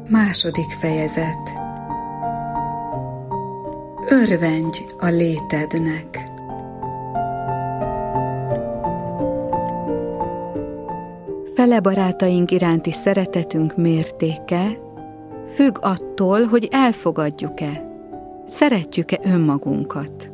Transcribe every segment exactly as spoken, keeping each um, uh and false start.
Második fejezet. Örvendj a létednek. Fele barátaink iránti szeretetünk mértéke függ attól, hogy elfogadjuk-e, szeretjük-e önmagunkat.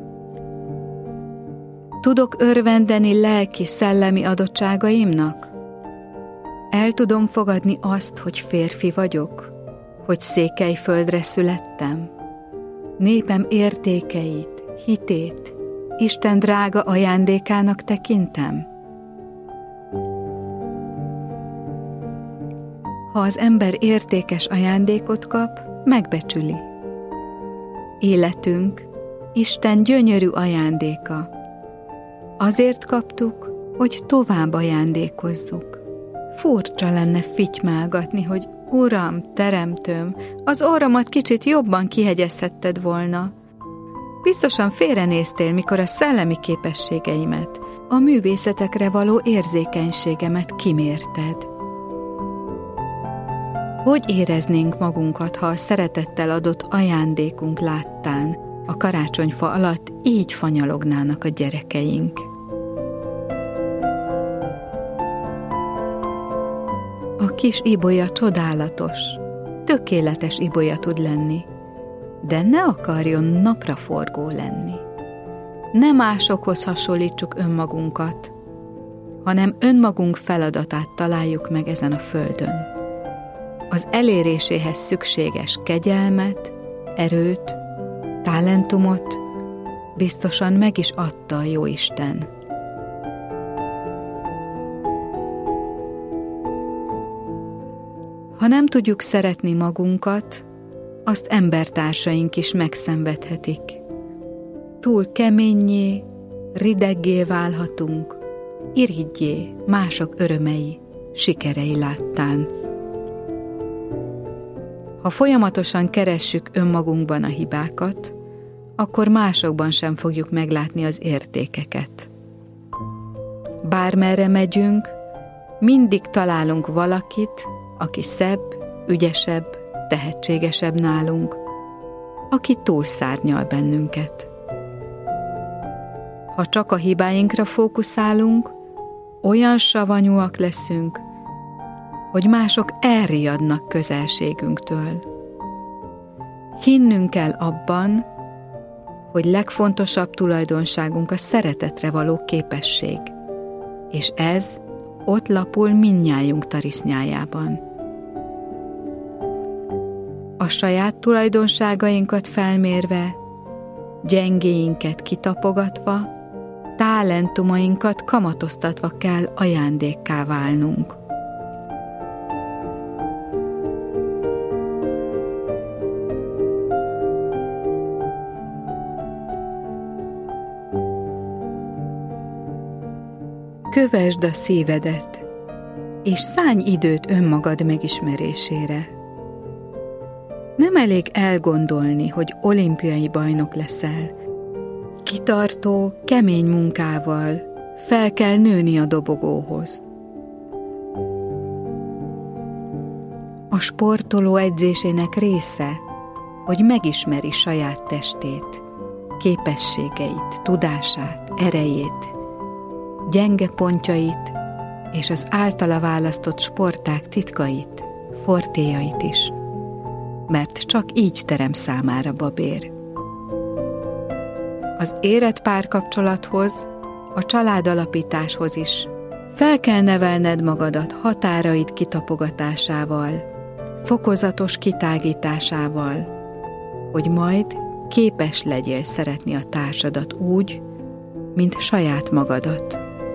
Tudok örvendeni lelki-szellemi adottságaimnak? El tudom fogadni azt, hogy férfi vagyok, hogy Székelyföldre születtem, népem értékeit, hitét, Isten drága ajándékának tekintem? Ha az ember értékes ajándékot kap, megbecsüli. Életünk Isten gyönyörű ajándéka. Azért kaptuk, hogy tovább ajándékozzuk. Furcsa lenne fitymálgatni, hogy Uram, Teremtőm, az orromat kicsit jobban kihegyezhetted volna. Biztosan félrenéztél, mikor a szellemi képességeimet, a művészetekre való érzékenységemet kimérted. Hogy éreznénk magunkat, ha a szeretettel adott ajándékunk láttán a karácsonyfa alatt így fanyalognának a gyerekeink? A kis ibolya csodálatos, tökéletes ibolya tud lenni, de ne akarjon napraforgó lenni. Ne másokhoz hasonlítsuk önmagunkat, hanem önmagunk feladatát találjuk meg ezen a földön. Az eléréséhez szükséges kegyelmet, erőt, talentumot biztosan meg is adta a Jóisten. Ha nem tudjuk szeretni magunkat, azt embertársaink is megszenvedhetik. Túl keménnyé, rideggé válhatunk, irigyé mások örömei, sikerei láttán. Ha folyamatosan keressük önmagunkban a hibákat, akkor másokban sem fogjuk meglátni az értékeket. Bármerre megyünk, mindig találunk valakit, aki szebb, ügyesebb, tehetségesebb nálunk, aki túlszárnyal bennünket. Ha csak a hibáinkra fókuszálunk, olyan savanyúak leszünk, hogy mások elriadnak közelségünktől. Hinnünk kell abban, hogy legfontosabb tulajdonságunk a szeretetre való képesség, és ez ott lapul mindnyájunk tarisznyájában. A saját tulajdonságainkat felmérve, gyengéinket kitapogatva, talentumainkat kamatoztatva kell ajándékká válnunk. Kövesd a szívedet, és szánj időt önmagad megismerésére. Nem elég elgondolni, hogy olimpiai bajnok leszel. Kitartó, kemény munkával fel kell nőni a dobogóhoz. A sportoló edzésének része, hogy megismeri saját testét, képességeit, tudását, erejét, gyenge pontjait és az általa választott sportág titkait, fortéjait is, mert csak így terem számára babér. Az érett párkapcsolathoz, a családalapításhoz is fel kell nevelned magadat határaid kitapogatásával, fokozatos kitágításával, hogy majd képes legyél szeretni a társadat úgy, mint saját magadat.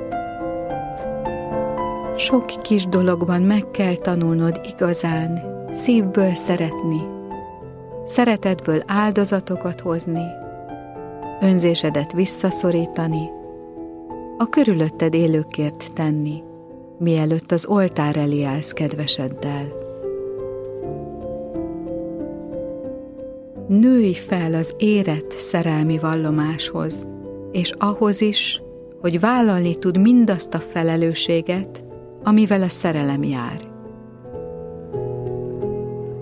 Sok kis dologban meg kell tanulnod igazán, szívből szeretni, szeretetből áldozatokat hozni, önzésedet visszaszorítani, a körülötted élőkért tenni, mielőtt az oltár elé állsz kedveseddel. Nőj fel az érett szerelmi vallomáshoz, és ahhoz is, hogy vállalni tud mindazt a felelősséget, amivel a szerelem jár.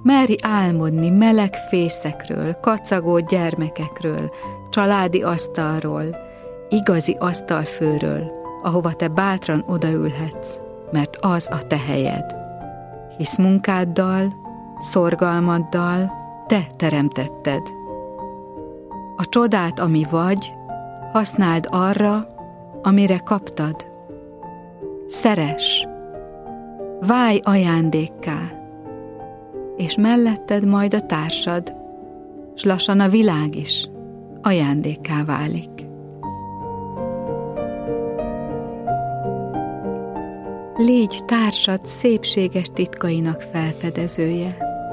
Merj álmodni meleg fészekről, kacagó gyermekekről, családi asztalról, igazi asztalfőről, ahova te bátran odaülhetsz, mert az a te helyed. Hisz munkáddal, szorgalmaddal te teremtetted. A csodát, ami vagy, használd arra, amire kaptad. Szeress, válj ajándékká, és melletted majd a társad, s lassan a világ is ajándékká válik. Légy társad szépséges titkainak felfedezője.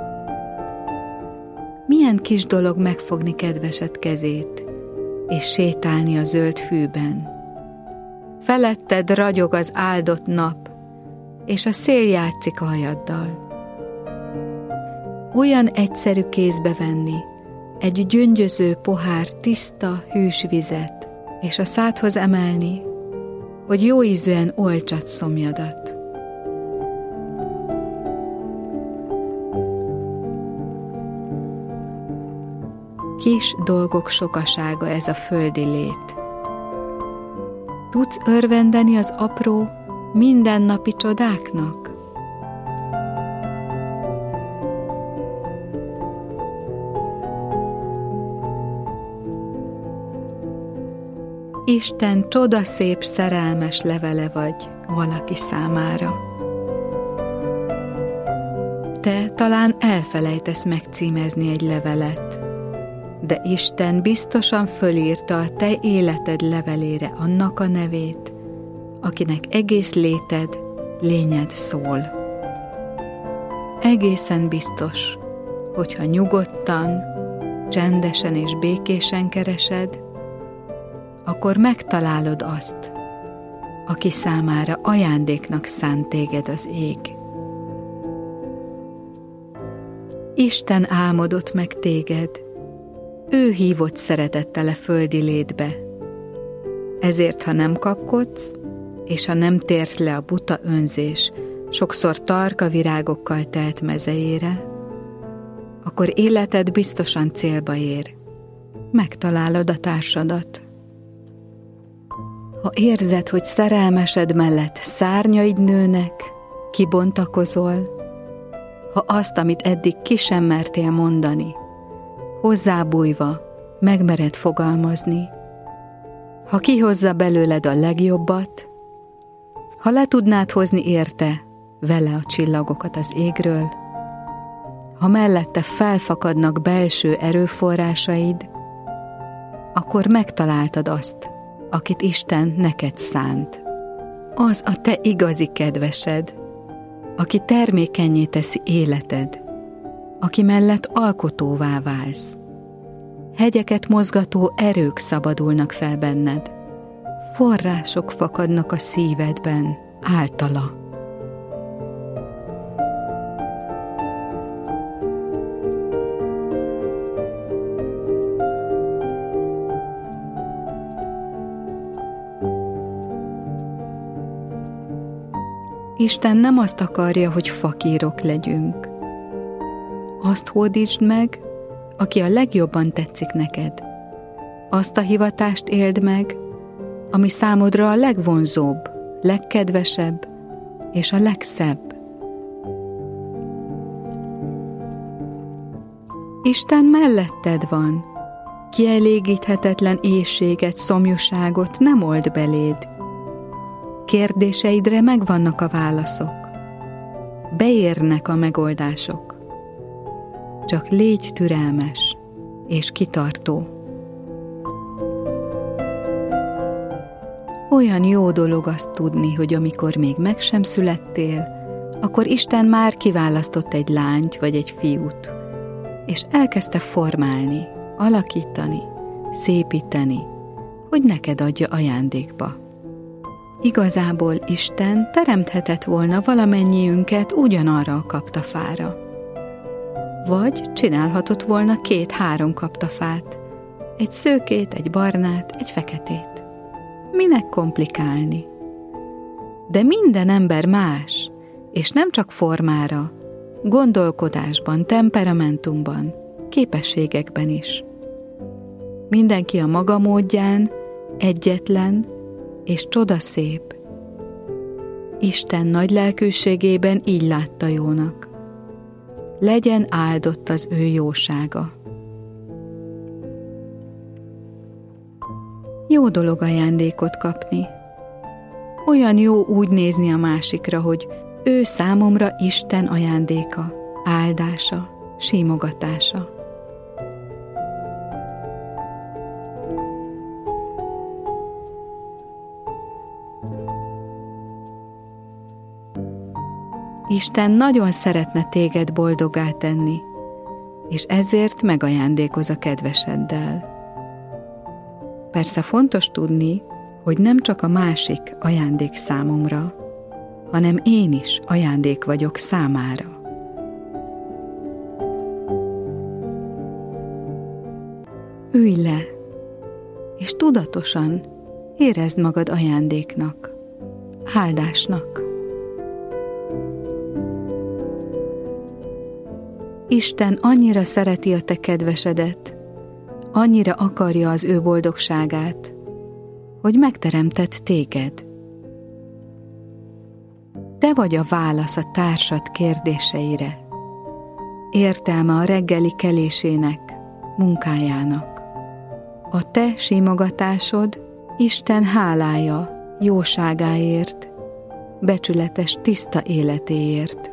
Milyen kis dolog megfogni kedvesed kezét, és sétálni a zöld fűben. Feletted ragyog az áldott nap, és a szél játszik a hajaddal. Olyan egyszerű kézbe venni egy gyöngyöző pohár tiszta, hűs vizet, és a szádhoz emelni, hogy jó ízűen oltsad szomjadat. Kis dolgok sokasága ez a földi lét. Tudsz örvendeni az apró, mindennapi csodáknak? Isten csodaszép szerelmes levele vagy valaki számára. Te talán elfelejtesz megcímezni egy levelet, de Isten biztosan fölírta a te életed levelére annak a nevét, akinek egész léted, lényed szól. Egészen biztos, hogyha nyugodtan, csendesen és békésen keresed, akkor megtalálod azt, aki számára ajándéknak szánt téged az ég. Isten álmodott meg téged, ő hívott szeretettel a földi létbe. Ezért, ha nem kapkodsz, és ha nem térsz le a buta önzés, sokszor tarka virágokkal telt mezejére, akkor életed biztosan célba ér. Megtalálod a társadat. Ha érzed, hogy szerelmesed mellett szárnyaid nőnek, kibontakozol, ha azt, amit eddig ki sem mertél mondani, hozzábújva megmered fogalmazni, ha kihozza belőled a legjobbat, ha le tudnád hozni érte vele a csillagokat az égről, ha mellette felfakadnak belső erőforrásaid, akkor megtaláltad azt, akit Isten neked szánt. Az a te igazi kedvesed, aki termékennyé teszi életed, aki mellett alkotóvá válsz. Hegyeket mozgató erők szabadulnak fel benned, források fakadnak a szívedben általa. Isten nem azt akarja, hogy fakírok legyünk. Azt hódítsd meg, aki a legjobban tetszik neked. Azt a hivatást éld meg, ami számodra a legvonzóbb, legkedvesebb és a legszebb. Isten melletted van. Kielégíthetetlen éhséget, szomjúságot nem old beléd. Kérdéseidre megvannak a válaszok. Beérnek a megoldások. Csak légy türelmes és kitartó. Olyan jó dolog azt tudni, hogy amikor még meg sem születtél, akkor Isten már kiválasztott egy lányt vagy egy fiút, és elkezdte formálni, alakítani, szépíteni, hogy neked adja ajándékba. Igazából Isten teremthetett volna valamennyiünket ugyanarra a kaptafára. Vagy csinálhatott volna két-három kaptafát, egy szőkét, egy barnát, egy feketét. Minek komplikálni? De minden ember más, és nem csak formára, gondolkodásban, temperamentumban, képességekben is. Mindenki a maga módján, egyetlen és csodaszép. Isten nagy lelkűségében így látta jónak. Legyen áldott az ő jósága. Jó dolog ajándékot kapni. Olyan jó úgy nézni a másikra, hogy ő számomra Isten ajándéka, áldása, simogatása. Isten nagyon szeretne téged boldoggá tenni, és ezért megajándékoz a kedveseddel. Persze fontos tudni, hogy nem csak a másik ajándék számomra, hanem én is ajándék vagyok számára. Ülj le, és tudatosan érezd magad ajándéknak, áldásnak. Isten annyira szereti a te kedvesedet, annyira akarja az ő boldogságát, hogy megteremtett téged. Te vagy a válasz a társad kérdéseire, értelme a reggeli kelésének, munkájának. A te simogatásod Isten hálája, jóságáért, becsületes, tiszta életéért.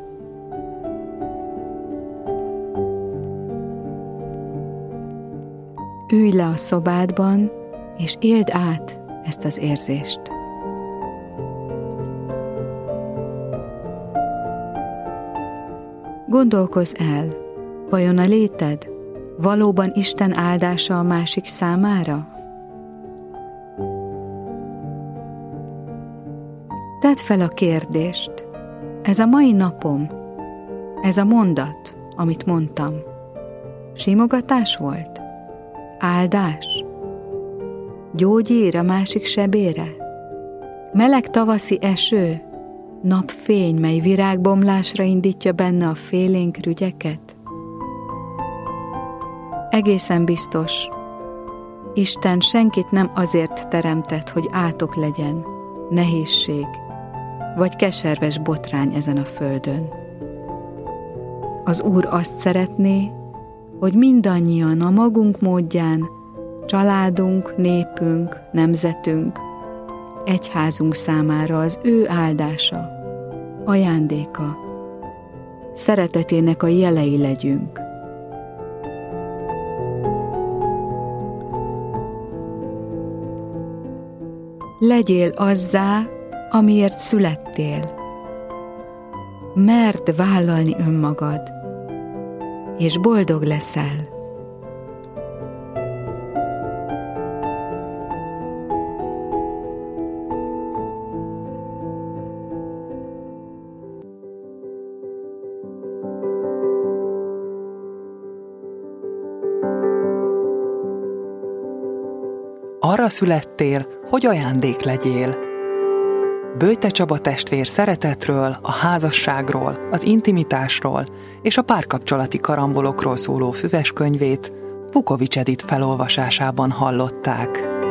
Ülj le a szobádban, és éld át ezt az érzést. Gondolkozz el, vajon a léted valóban Isten áldása a másik számára? Tedd fel a kérdést, ez a mai napom, ez a mondat, amit mondtam, simogatás volt? Áldás? Gyógyír a másik sebére? Meleg tavaszi eső? Napfény, mely virágbomlásra indítja benne a félénk rügyeket? Egészen biztos, Isten senkit nem azért teremtett, hogy átok legyen, nehézség, vagy keserves botrány ezen a földön. Az Úr azt szeretné, hogy mindannyian a magunk módján, családunk, népünk, nemzetünk, egyházunk számára az ő áldása, ajándéka, szeretetének a jelei legyünk. Legyél azzá, amiért születtél. Merd vállalni önmagad, és boldog leszel. Arra születtél, hogy ajándék legyél. Böjte Csaba testvér szeretetről, a házasságról, az intimitásról és a párkapcsolati karambolokról szóló füves könyvét Vukovics Edit felolvasásában hallották.